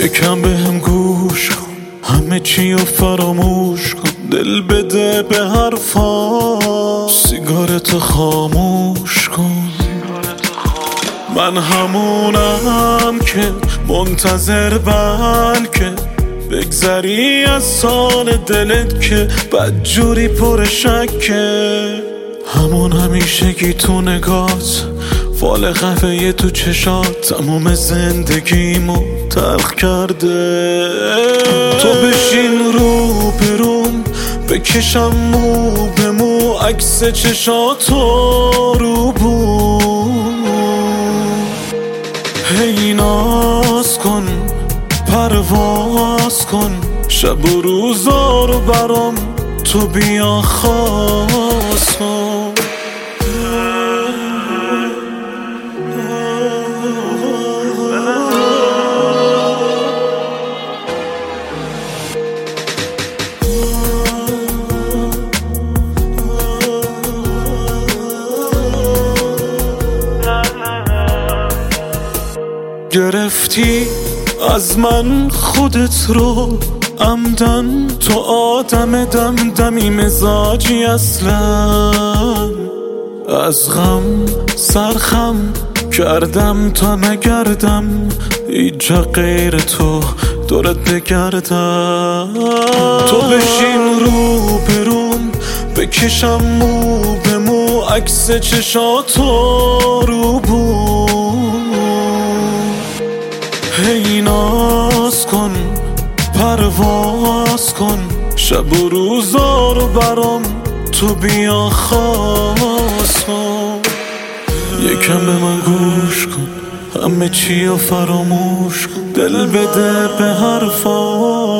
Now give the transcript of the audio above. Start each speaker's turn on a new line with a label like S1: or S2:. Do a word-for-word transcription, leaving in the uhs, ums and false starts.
S1: یکم به هم گوش کن، همه چی رو فراموش کن، دل بده به حرفا، سیگارتو خاموش کن. من همونم که منتظر بلکه بگذری از سال دلت که بدجوری پر شکه، همون همیشگی تو نگات، فال خفه تو چشات، تموم زندگیمو تلخ کرده. تو بشین رو بروم، بکشم مو به مو، عکس چشاتو رو بوم. هی ناز کن، پرواز کن، شب و روزا رو برام تو بیا خواست کن. گرفتی از من خودت رو عمدن، تو آدم دمدمی مزاجی اصلا، از غم سرخم کردم تا نگردم اینجا غیر تو دورت بگردم. تو بشین رو بروم، بکشم مو به مو، عکس چشاتو رو بوم. هی ناز کن، پرواز کن، شب و روزا رو برام تو بیا خواست کن. یکم به من گوش کن، همه چی رو فراموش کن، دل بده به حرفا،